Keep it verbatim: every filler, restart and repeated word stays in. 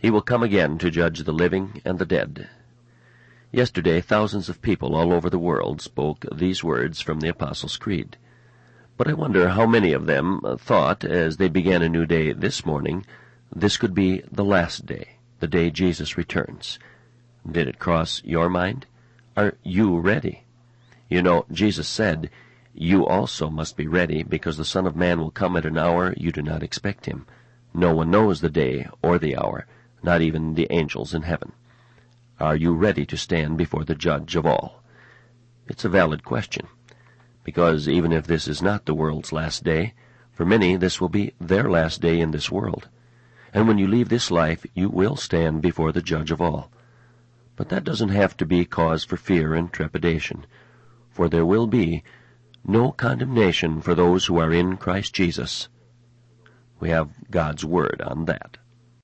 He will come again to judge the living and the dead. Yesterday, thousands of people all over the world spoke these words from the Apostles' Creed. But I wonder how many of them thought, as they began a new day this morning, this could be the last day, the day Jesus returns. Did it cross your mind? Are you ready? You know, Jesus said, "You also must be ready, because the Son of Man will come at an hour you do not expect him. No one knows the day or the hour, not even the angels in heaven." Are you ready to stand before the Judge of all? It's a valid question, because even if this is not the world's last day, for many this will be their last day in this world. And when you leave this life, you will stand before the Judge of all. But that doesn't have to be cause for fear and trepidation, for there will be no condemnation for those who are in Christ Jesus. We have God's word on that.